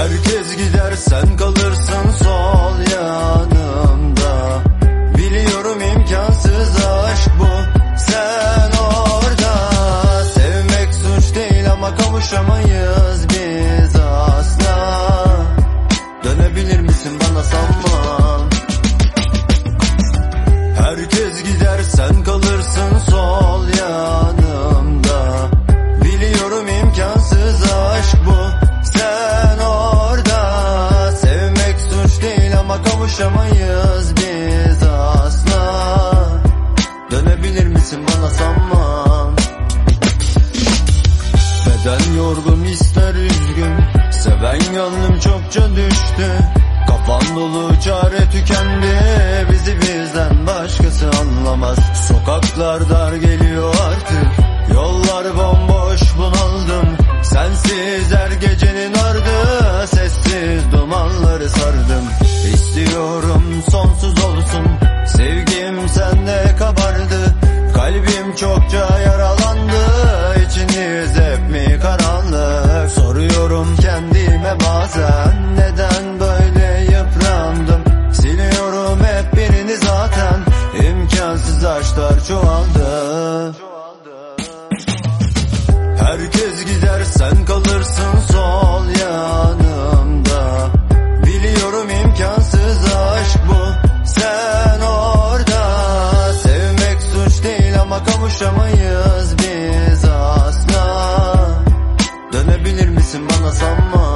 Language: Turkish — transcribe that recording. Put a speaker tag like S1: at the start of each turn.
S1: Herkes gider sen kalırsın sol yanımda. Biliyorum imkansız aşk bu, sen orada. Sevmek suç değil ama kavuşamayız biz asla. Dönebilir misin bana sanmam. Herkes gider sen kalırsın sol yanımda. Biliyorum imkansız aşk bu, sen orada. Sevmek suç değil ama kavuşamayız biz asla. Dönebilir misin bana sanmam. Beden yorgun ister üzgün, seven gönlüm çokça düştü. Kafam dolu çare tükendi, bizi bizden başkası anlamaz. Sokaklar dar geliyor artık, yollar bomboş bunaldım. Sensiz her gecenin ardı, sessiz dumanları sardım. İstiyorum sonsuz olsun, sevgim sende kabardı. Kalbim çokça yaralandı, içiniz hep mi karanlık? Soruyorum kendime bazen, neden böyle yıprandım? Siliyorum hep birini zaten, imkansız aşklar çoğaldı. Herkes gider sen kalırsın sol yanımda. Biliyorum imkansız aşk bu, sen orada. Sevmek suç değil ama kavuşamayız biz asla. Dönebilir misin bana sanma.